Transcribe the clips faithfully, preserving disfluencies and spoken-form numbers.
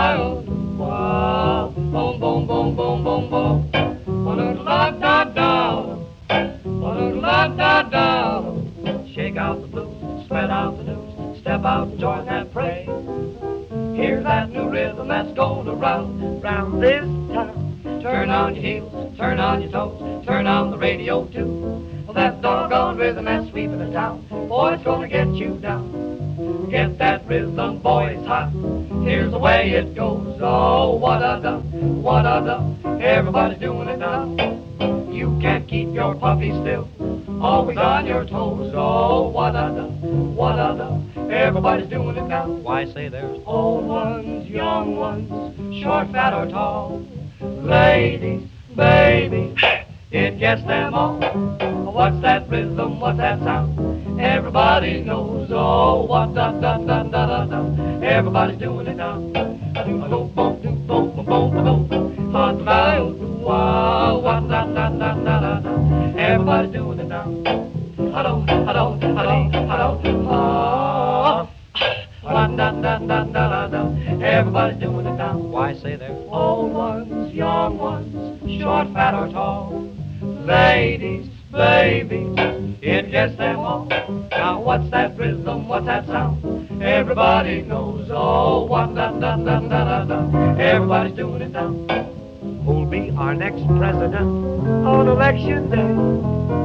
dial. Wow, boom, boom, boom, boom, boom, boom. Ba-da-da-da-da. Ba-da-da-da-da. Shake out the blues, spread out the news, step out and join that parade. Hear that new rhythm that's going around, round this town. Turn on your heels, turn on your toes, turn on the radio too. Well, that doggone rhythm that's sweeping the town, boy, it's gonna get you down. Get that rhythm, boy, it's hot. Here's the way it goes. Oh, what-a-dum, what-a-dum. Everybody's doing it now. You can't keep your puppy still, always on your toes. Oh, what-a-dum, what-a-dum. Everybody's doing it now. Why, say there's old ones, young ones, short, fat, or tall, ladies, babies, it gets them all. What's that rhythm? What's that sound? Everybody knows. Oh, what da da da da da da. Everybody's doing it now. Do boom boom do boom boom boom boom. Hot dial. Wow, what da da da da da da. Everybody's doing it now. Hello, hello, hello, hello. Ah, what da da da da da. Everybody's doing it now. Why, say there's old ones, young ones, short, fat, or tall, ladies, babies, it gets them all. Now what's that rhythm, what's that sound? Everybody knows. Oh, what da da da da da da. Everybody's doing it now. Who'll be our next president on election day?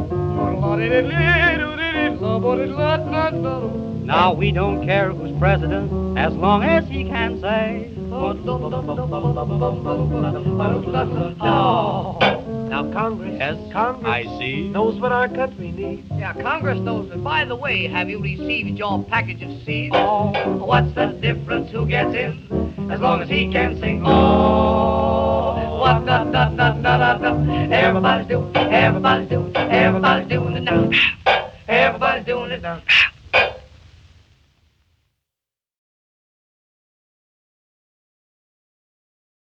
Now we don't care who's president, as long as he can say. Oh, now Congress, Yes, Congress I see. knows what our country needs. Yeah, Congress knows it. By the way, have you received your package of seeds? Oh, what's the difference? Who gets in? As long as he can sing. Oh, what da da da da da da. Everybody's doing, everybody's doing, everybody's doing it now. Everybody's doing it now.